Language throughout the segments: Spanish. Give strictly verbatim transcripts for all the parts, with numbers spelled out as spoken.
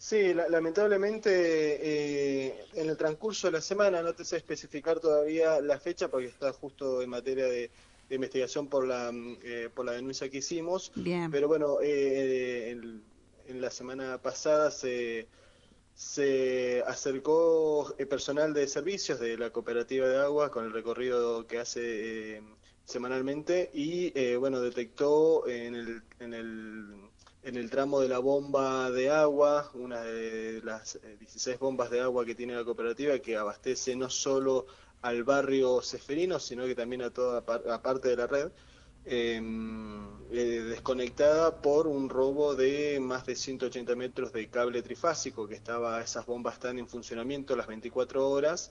Sí, la- lamentablemente eh, en el transcurso de la semana, no te sé especificar todavía la fecha porque está justo en materia de, de investigación por la, mm, eh, por la denuncia que hicimos, Bien. pero bueno, eh, en, en la semana pasada se, se acercó eh, personal de servicios de la cooperativa de agua con el recorrido que hace eh, semanalmente y eh, bueno, detectó en el, en el, en el tramo de la bomba de agua, una de las eh, dieciséis bombas de agua que tiene la cooperativa, que abastece no solo al barrio Ceferino, sino que también a toda par- a parte de la red, eh, eh, desconectada por un robo de más de ciento ochenta metros de cable trifásico, que estaba, esas bombas están en funcionamiento las veinticuatro horas,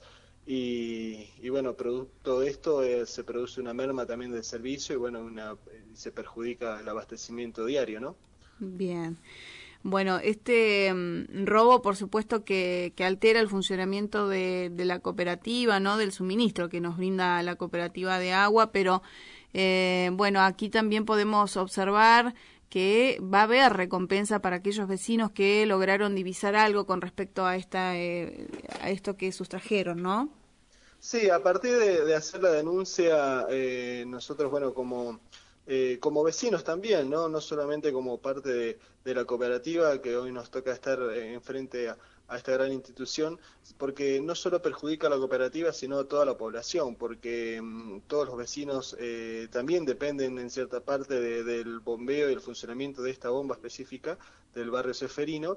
y, y bueno, producto de esto eh, se produce una merma también del servicio y bueno, una, eh, se perjudica el abastecimiento diario, ¿no? Bien. Bueno, este mm, robo, por supuesto, que, que altera el funcionamiento de, de la cooperativa, ¿no? Del suministro que nos brinda la cooperativa de agua, pero eh, bueno, aquí también podemos observar que va a haber recompensa para aquellos vecinos que lograron divisar algo con respecto a esta eh, a esto que sustrajeron, ¿no? Sí, a partir de, de hacer la denuncia, eh, nosotros, bueno, como, eh, como vecinos también, ¿no? No solamente como parte de, de la cooperativa, que hoy nos toca estar eh, enfrente a, a esta gran institución, porque no solo perjudica a la cooperativa, sino a toda la población, porque mm, todos los vecinos eh, también dependen en cierta parte de- del bombeo y el funcionamiento de esta bomba específica del barrio Ceferino,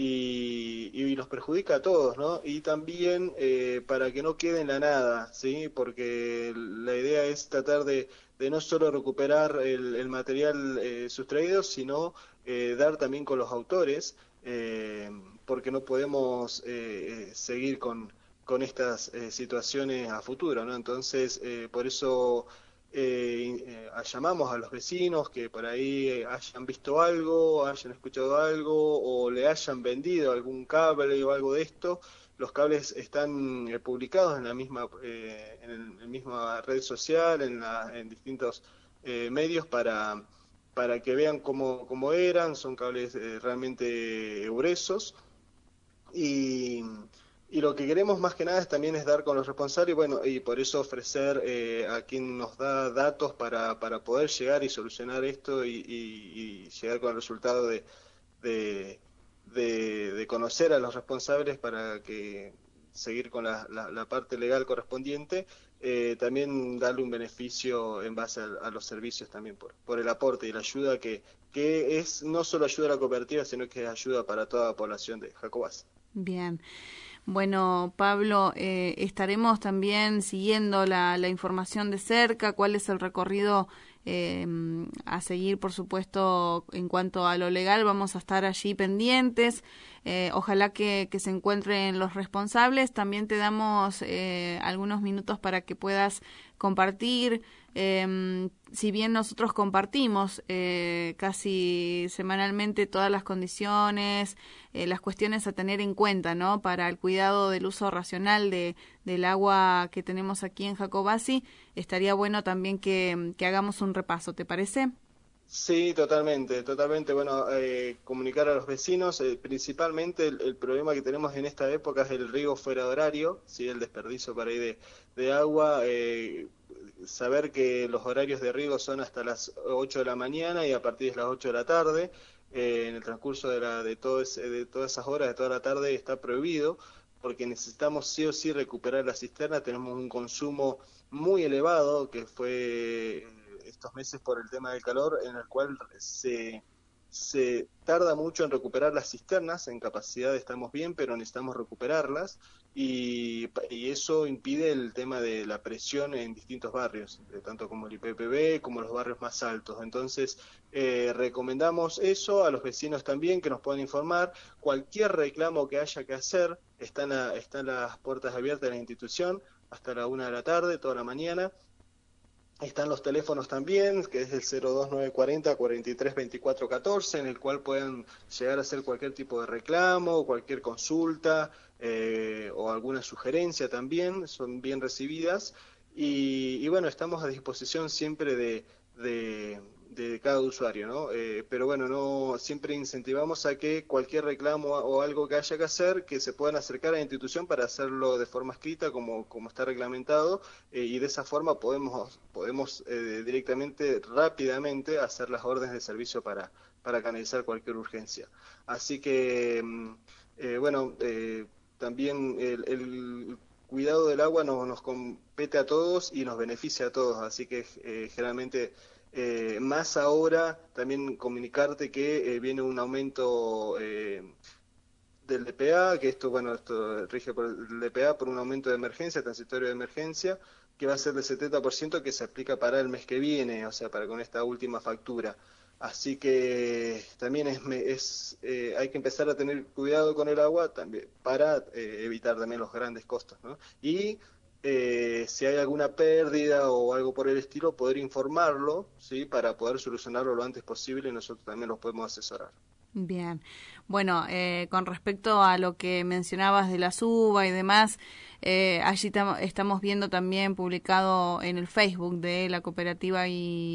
y, y nos perjudica a todos, ¿no? Y también eh, para que no quede en la nada, ¿sí? Porque la idea es tratar de, de no solo recuperar el, el material eh, sustraído, sino eh, dar también con los autores, eh, porque no podemos eh, eh, seguir con, con estas eh, situaciones a futuro, ¿no? Entonces, eh, por eso eh, eh, llamamos a los vecinos que por ahí eh, hayan visto algo, hayan escuchado algo o le hayan vendido algún cable o algo de esto. Los cables están eh, publicados en la misma, eh, en el, en misma red social, en, la, en distintos eh, medios para, para que vean cómo, cómo eran. Son cables eh, realmente gruesos y, y lo que queremos más que nada es también es dar con los responsables y bueno, y por eso ofrecer eh, a quien nos da datos para, para poder llegar y solucionar esto y, y- y llegar con el resultado de, de, de- de conocer a los responsables para que seguir con la, la- la parte legal correspondiente, eh, también darle un beneficio en base a, a los servicios también por, por el aporte y la ayuda que, que es no solo ayuda a la cooperativa, sino que es ayuda para toda la población de Jacobás. Bien. Bueno, Pablo, eh, estaremos también siguiendo la, la información de cerca, cuál es el recorrido eh, a seguir, por supuesto, en cuanto a lo legal. Vamos a estar allí pendientes. Eh, ojalá que, que se encuentren los responsables. También te damos eh, algunos minutos para que puedas compartir. Eh, si bien nosotros compartimos eh, casi semanalmente todas las condiciones, eh, las cuestiones a tener en cuenta, ¿no? Para el cuidado del uso racional de, del agua que tenemos aquí en Jacobasi, estaría bueno también que, que hagamos un repaso, ¿te parece? Sí, totalmente, totalmente. Bueno, eh, comunicar a los vecinos, eh, principalmente el, el problema que tenemos en esta época es el riego fuera de horario, ¿sí? El desperdicio para ahí de, de agua, eh, saber que los horarios de riego son hasta las ocho de la mañana y a partir de las ocho de la tarde, eh, en el transcurso de, la, de, todo ese- de todas esas horas, de toda la tarde, está prohibido, porque necesitamos sí o sí recuperar la cisterna, tenemos un consumo muy elevado que fue estos meses por el tema del calor, en el cual se, se tarda mucho en recuperar las cisternas, en capacidad estamos bien, pero necesitamos recuperarlas, y, y eso impide el tema de la presión en distintos barrios, tanto como el I P P B como los barrios más altos. Entonces, eh, recomendamos eso a los vecinos también, que nos puedan informar. Cualquier reclamo que haya que hacer, están, a, están las puertas abiertas de la institución hasta la una de la tarde, toda la mañana. Están los teléfonos también, que es el cero dos nueve cuatro cero, cuarenta y tres veinticuatro catorce, en el cual pueden llegar a hacer cualquier tipo de reclamo, cualquier consulta eh, o alguna sugerencia también, son bien recibidas. Y, y bueno, estamos a disposición siempre de, de, de cada usuario, ¿no? Eh, pero bueno, no siempre incentivamos a que cualquier reclamo o algo que haya que hacer, que se puedan acercar a la institución para hacerlo de forma escrita, como, como está reglamentado, eh, y de esa forma podemos, podemos eh, directamente, rápidamente, hacer las órdenes de servicio para, para canalizar cualquier urgencia. Así que, eh, bueno, eh, también el, el cuidado del agua nos, nos compete a todos y nos beneficia a todos, así que eh, generalmente eh, más ahora también comunicarte que eh, viene un aumento eh, del D P A, que esto, bueno, esto rige por el D P A por un aumento de emergencia, transitorio de emergencia, que va a ser del setenta por ciento que se aplica para el mes que viene, o sea, para con esta última factura. Así que también es, es eh, hay que empezar a tener cuidado con el agua también para eh, evitar también los grandes costos, ¿no? Y eh, si hay alguna pérdida o algo por el estilo, poder informarlo, ¿sí? Para poder solucionarlo lo antes posible y nosotros también los podemos asesorar. Bien, bueno, eh, con respecto a lo que mencionabas de la suba y demás, eh, allí tam- estamos viendo también publicado en el Facebook de la cooperativa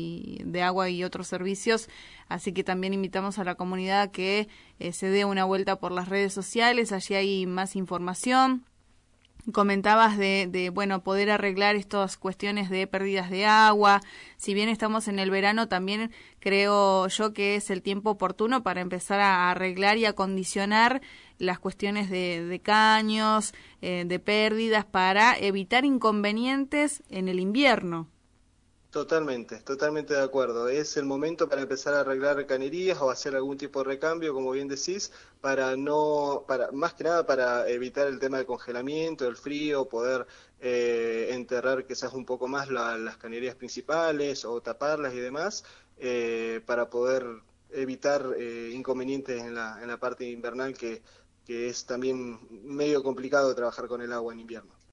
y de agua y otros servicios, así que también invitamos a la comunidad a que eh, se dé una vuelta por las redes sociales, allí hay más información. Comentabas de, de, bueno, poder arreglar estas cuestiones de pérdidas de agua. Si bien estamos en el verano, también creo yo que es el tiempo oportuno para empezar a arreglar y acondicionar las cuestiones de, de caños, eh, de pérdidas, para evitar inconvenientes en el invierno. Totalmente, totalmente de acuerdo. Es el momento para empezar a arreglar cañerías o hacer algún tipo de recambio, como bien decís, para no, para más que nada para evitar el tema del congelamiento, el frío, poder eh, enterrar quizás un poco más la, las cañerías principales o taparlas y demás, eh, para poder evitar eh, inconvenientes en la, en la parte invernal que, que es también medio complicado trabajar con el agua en invierno.